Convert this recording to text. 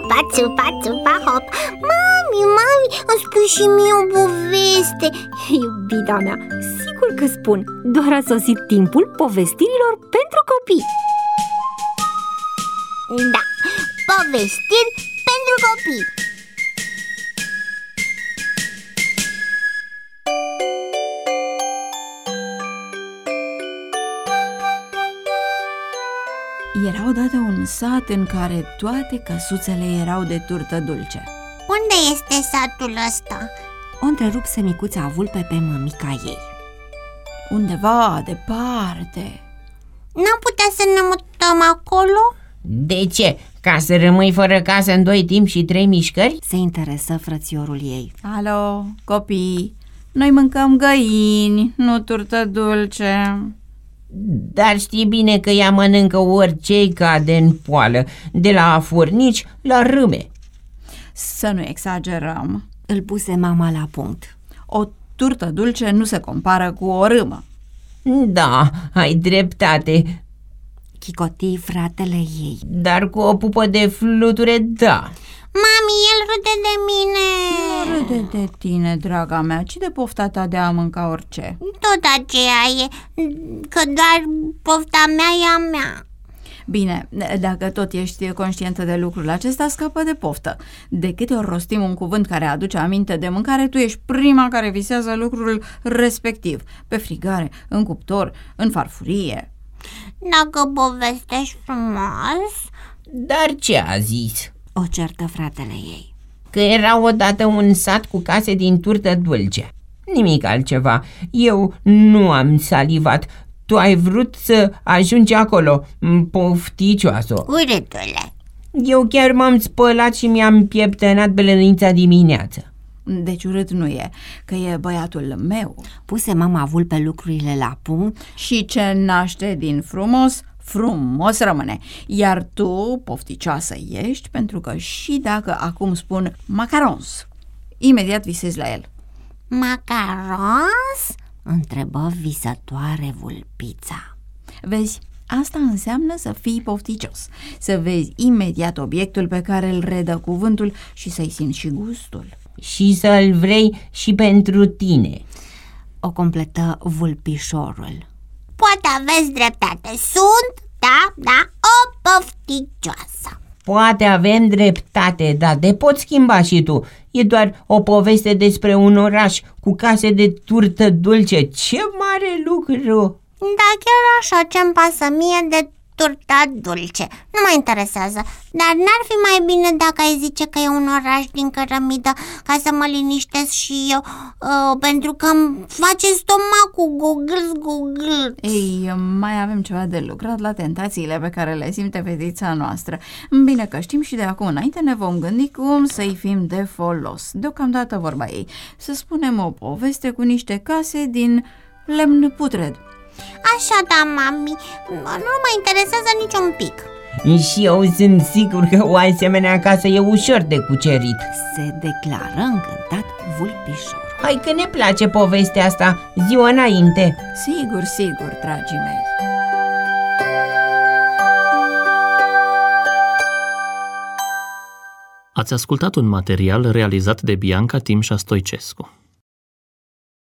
țupa, țupa, țupa, hop. Mami, îmi spui și mie o poveste. Iubita mea, sigur că spun. Doar a sosit timpul povestirilor pentru copii. Da, povestiri pentru copii. Era odată un sat în care toate căsuțele erau de turtă dulce. Unde este satul ăsta? O întrerupse micuța vulpe pe mămica ei. Undeva departe. N-am putea să ne mutăm acolo? De ce? Ca să rămâi fără casă în 2 timp și 3 mișcări? Se interesă frățiorul ei. Alo, copii, noi mâncăm găini, nu turtă dulce. Dar știi bine că ea mănâncă orice cade în poală, de la furnici la râme. Să nu exagerăm. Îl puse mama la punct. O turtă dulce nu se compară cu o râmă. Da, ai dreptate, Chicotii fratele ei. dar cu o pupă de fluture, da. Mami, el râde de mine. Nu râde de tine, draga mea, ci de pofta ta de a mânca orice. Tot aceea e, că doar pofta mea e a mea. Bine, dacă tot ești conștientă de lucrul acesta, scapă de poftă. De câte ori rostim un cuvânt care aduce aminte de mâncare, tu ești prima care visează lucrul respectiv. Pe frigare, în cuptor, în farfurie. Dacă povestești frumos. Dar ce a zis? O certă fratele ei. Că era odată un sat cu case din turtă dulce. Nimic altceva. Eu nu am salivat. Tu ai vrut să ajungi acolo, pofticioasă. Urâtule. Eu chiar m-am spălat și mi-am pieptănat belănița dimineață. Deci urât nu e, că e băiatul meu. Puse mama vulpe lucrurile la punct. Și ce naște din frumos, frumos rămâne. Iar tu, pofticioasă ești, pentru că și dacă acum spun macarons, imediat visezi la el. Macarons? Întrebă visătoare vulpița. Vezi, asta înseamnă să fii pofticios, să vezi imediat obiectul pe care îl redă cuvântul și să-i simți și gustul. Și să-l vrei și pentru tine. O completă vulpișorul. Poate aveți dreptate. Sunt, da, o pofticioasă. Poate avem dreptate, dar te poți schimba și tu. E doar o poveste despre un oraș cu case de turtă dulce. Ce mare lucru! Da, chiar așa, ce-mi pasă mie de turta dulce? Nu mă interesează. Dar n-ar fi mai bine dacă ai zice că e un oraș din cărămidă, ca să mă liniștesc și eu, pentru că îmi face stomacul gugâl. Ei, mai avem ceva de lucrat la tentațiile pe care le simte fetița noastră. Bine că știm și de acum înainte ne vom gândi cum să-i fim de folos. Deocamdată vorba ei, să spunem o poveste cu niște case din lemn putred. Așa, da, mami, nu mă interesează niciun pic. Și eu sunt sigur că o asemenea casă e ușor de cucerit. Se declară încântat vulpișorul. Hai că ne place povestea asta, ziua înainte. Sigur, dragii mei. Ați ascultat un material realizat de Bianca Timșa Stoicescu.